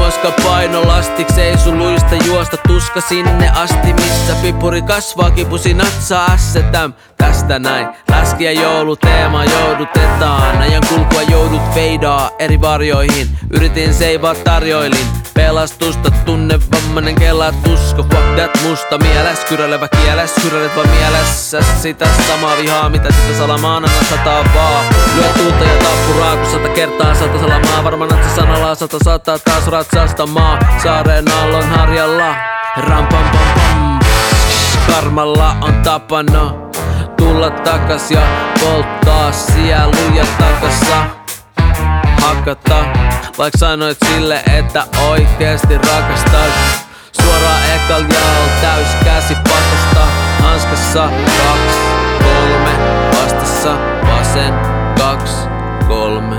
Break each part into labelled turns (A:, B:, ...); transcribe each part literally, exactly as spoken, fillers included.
A: koska painolastiksi ei sun luista juosta. Tuska sinne asti, missä pipuri kasvaa, kipusi natsaa assetäm. Tästä näin, läski ja jouluteema joudutetaan. Ajan kulkua joudut feidaa eri varjoihin. Yritin seivaa tarjoilin pelastusta, tunnevammainen kelaa tuska. Fuck that musta mieles, kyrälevä kieles. Kyräilet vaan mielessä sitä samaa vihaa, mitä sitä salamaanana sataa vaan. Lyö tuulta ja tappuraa, kun sata kertaa sata salamaa. Varmaan että sanalla sata sataa taas ratsastamaa. Saareen allon harjalla, ram pam pam pam. Karmalla on tapana tulla takas ja polttaa sieluja takassa. Hakata, vaik sanoit sille, että oikeesti rakastat. Suoraan ekal jaol täys käsi pakosta. Hanskassa kaks, kolme, vastassa vasen, kaks, kolme.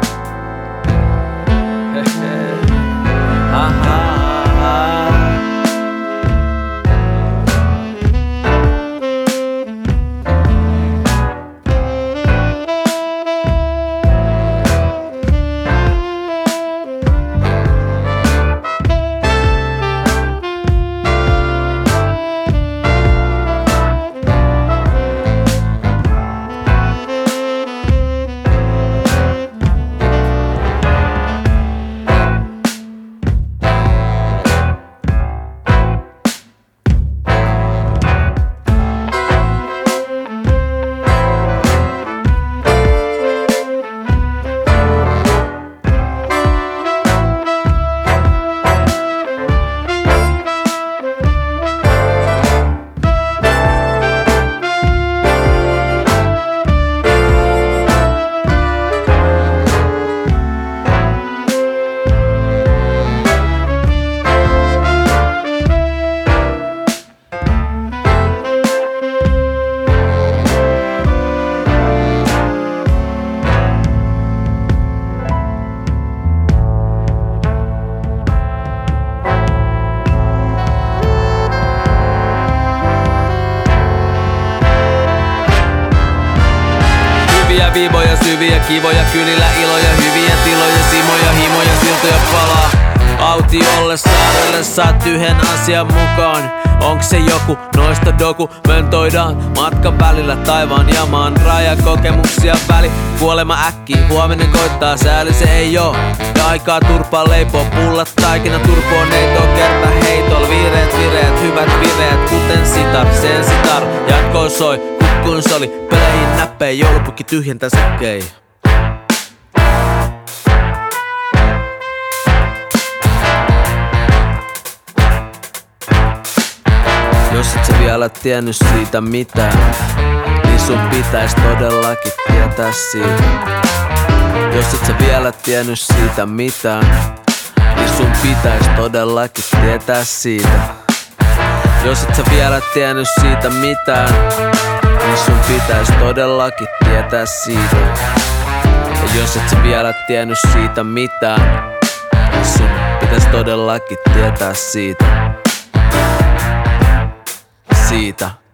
A: Hehe, haha. Viivoja, syviä, kivoja, kylillä iloja, hyviä tiloja, simoja, himoja, siltoja palaa. Autiolle saarelle saat yhden asian mukaan. Onks se joku? Noista dokumentoidaan matkan välillä taivaan ja maan rajakokemuksia väli. Kuolema äkkiä, huominen koittaa, sääli se ei oo. Ja aikaa turpaa leipoo, pullat taikina turpoo neitoo kerta heitol. Vireet vireet, hyvät vireet, kuten sitar, sen sitar. Jatkoon soi, kun se oli peleihin näppei, joulupukki tyhjentää säkkei. Jos et sä vielä tiennyt siitä mitään, niin sun pitäis todellakin tietää siitä. Jos et sä vielä tiennyt siitä mitään, niin sun pitäis todellakin tietää siitä. Jos et sä vielä tiennyt siitä mitään, niin sun pitäis todellakin tietää siitä. Ja jos et sä vielä tiennyt siitä mitään, niin sun pitäis todellakin tietää siitä. Siitä.